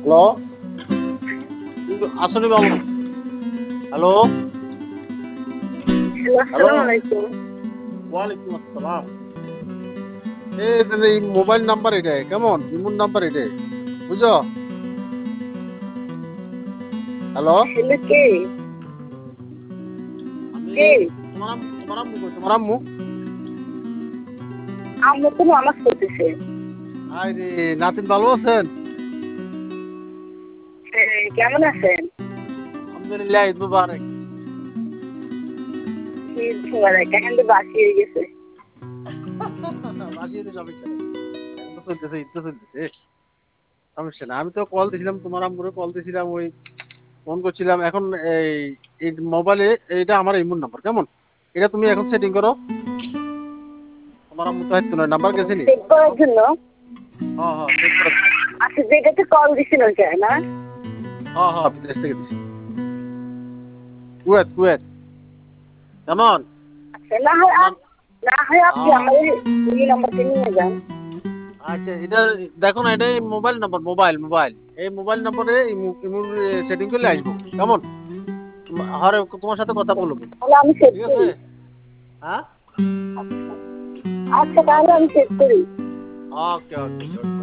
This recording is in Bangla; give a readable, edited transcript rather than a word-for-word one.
হ্যালো আসলে বাবু হ্যালো হ্যালো, হ্যালো আসসালামু আলাইকুম। ওয়ালাইকুম আসসালাম। এই মোবাইল নাম্বার এটা কেমন ইমুন নাম্বার এটা বুঝো। হ্যালো হ্যালো, কে? আমি কে? তোমার আম্মু কই? তোমার আম্মু আম্মু তো নামাজ পড়তেছে। আরে নাতিন ভালো আছেন? হ্যাঁ, কেমন আছেন? আলহামদুলিল্লাহ ঈদ মুবারক। ঈদ মুবারক। এখন তো বাসি হয়ে গেছে। বাসি তো সমস্যা নেই, এখন তো চলতেছে, ঈদ তো চলতেছে, সমস্যা না। আমি তো কল দিছিলাম তোমার আম্মুরে, কল দিছিলাম, ওই ফোন করছিলাম। এখন এই এই মোবাইলে এইটা আমার ইমুন নাম্বার কেমন, এটা তুমি এখন সেটিং করো। তোমার আম্মু তো হয়তো নাম্বার গেছে নি। চেক করার জন্য। হ্যাঁ হ্যাঁ সেট করে দাও। আচ্ছা, যেটাতে কল দিছিল না? হ্যাঁ হ্যাঁ বিদেশ থেকে দিছি, কুয়েত কুয়েত। কেমন আচ্ছা, না হয় তোমার? না হয় আপনি হ্যাঁ আমাদের এই নাম্বারটা নিয়ে যান। আচ্ছা, এটা দেখো না, এটা মোবাইল নাম্বার, মোবাইল এই মোবাইল নাম্বারে ইমুর সেটিং করলে আসবো কেমন। আরে তোমার সাথে কথা বলবো, তাহলে আমি সেট ঠিক আছে? করি। হ্যাঁ আচ্ছা, আচ্ছা, তাহলে আমি সেট করি। ওকে ওকে।